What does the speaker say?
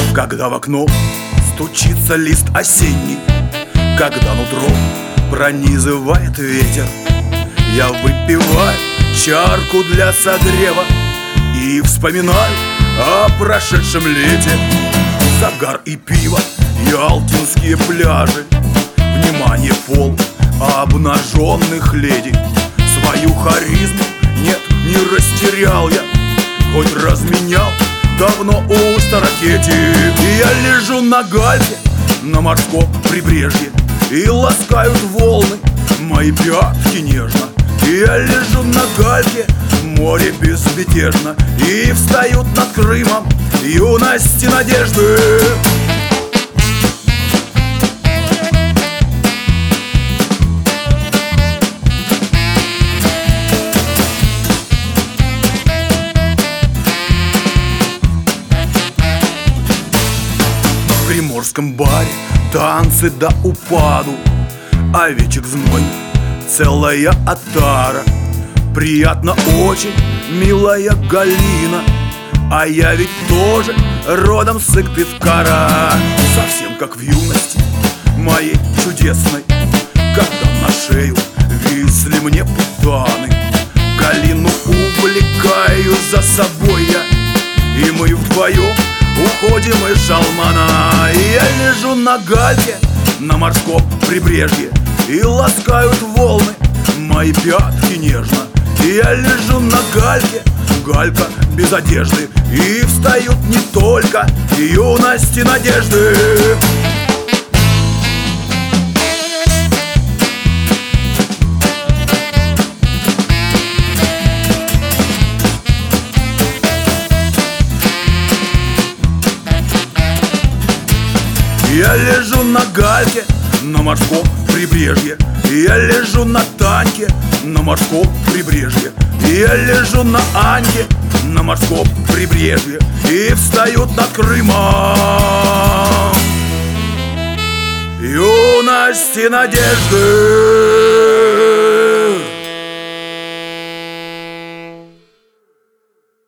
Когда в окно стучится лист осенний, когда нутро пронизывает ветер, я выпиваю чарку для согрева и вспоминаю о прошедшем лете. Загар и пиво, ялтинские пляжи, внимание пол обнаженных леди. Свою харизму, нет, не растерял я, хоть разменял давно у старокети. И я лежу на гальке на морском прибрежье, и ласкают волны мои пятки нежно. И я лежу на гальке, море безмятежно, и встают над Крымом юность и надежды. В приморском баре танцы до упаду, овечек знойных целая отара. Приятно очень, милая Галина, а я ведь тоже родом с Сыктывкара. Совсем как в юности моей чудесной, когда на шею висли мне путаны. Галину увлекаю за собой я, и мы вдвоем уходим из Шалмана. И я лежу на гальке на морском прибрежье, и ласкают волны мои пятки нежно. И я лежу на гальке, галька без одежды, и встают не только юность и надежды. Я лежу на гальке на морском прибрежье, и я лежу на Таньке на морском прибрежье, и я лежу на Аньке на морском прибрежье, и встают над Крымом юность и надежды.